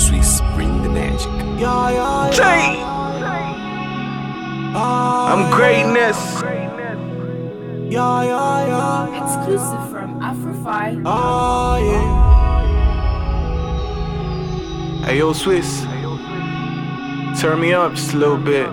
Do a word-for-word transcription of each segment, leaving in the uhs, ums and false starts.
Swiss, bring the magic. Yeah, yeah, J. I'm greatness. Yeah, yeah, yeah. Exclusive from Afrofy. Oh, yeah. Hey, yo, Swiss. Turn me up just a little bit.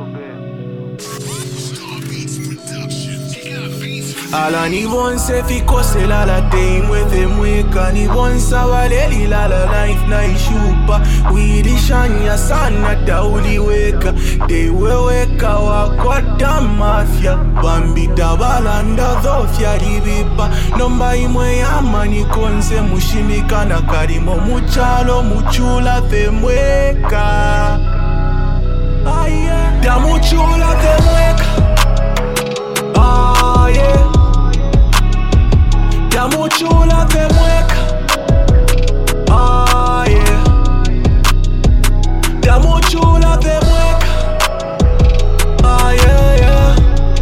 Ala ni bonse fikose la la team with him weka ni bonsa waleli la la life na ishupa wirishanya sana tauli weka dewe weka wakwata mafia bambita balanda dhofya ribipa nomba imwe yama ni konse mushimikana karimo muchalo muchula themweka ah, yeah. Da muchula themweka ah, yeah. Muchula te mueca, ah yeah. Da muchula te mueca, ah yeah yeah.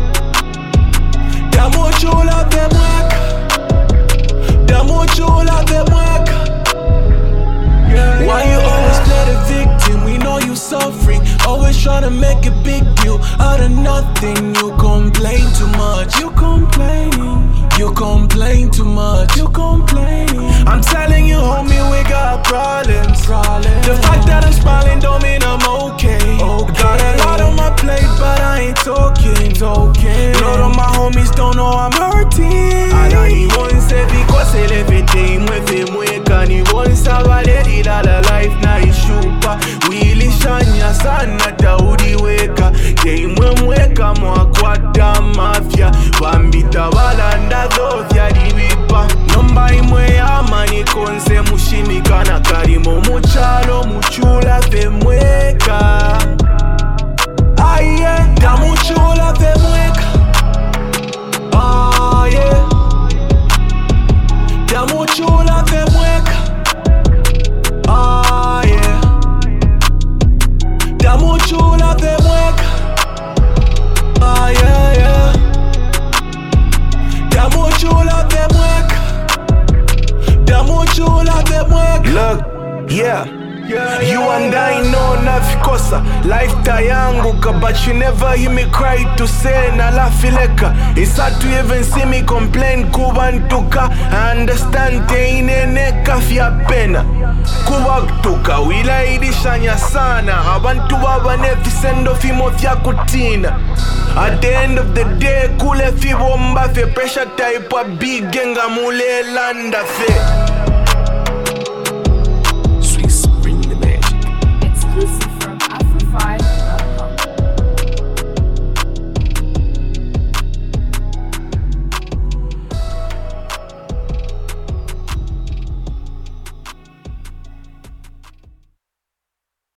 Da muchula te mueca, da muchula te mueca. Yeah, why you always play the victim? We know you suffering, always trying to make a big deal out of nothing. You complain too much, you complaining. You complain too much, you complaining. I'm telling you, homie, we got problems. problems. The fact that I'm smiling don't mean I'm okay. okay. Got a lot on my plate, but I ain't talking. talking. A lot of my homies don't know I'm hurting. Ala ni bonse because everything with him weka ni bonsa valeri la la life na ishupa. Wili shanya sana taudi weka. Game mweka mwakwata mafia. Bambita balanda dhofya ribipa nomba imwe yama ni konse mushimikana karimo muchalo muchula themweka ah yeah. Da muchula themweka ah yeah. Da muchula themweka ah yeah. Da muchula themweka ah yeah yeah. Da muchula te mueca, da muchula te mueca. Look, yeah. Yeah, you and I know nafikosa lifetime yangu, but you never hear me cry to say na la fileka. It's hard to even see me complain kubantuka. I understand teineneka fya pena kubaktuka wila idishanya sana abantu babane visendo fimo fya kutina. At the end of the day kule fibomba fe pressure type wa big genga mule landa fe.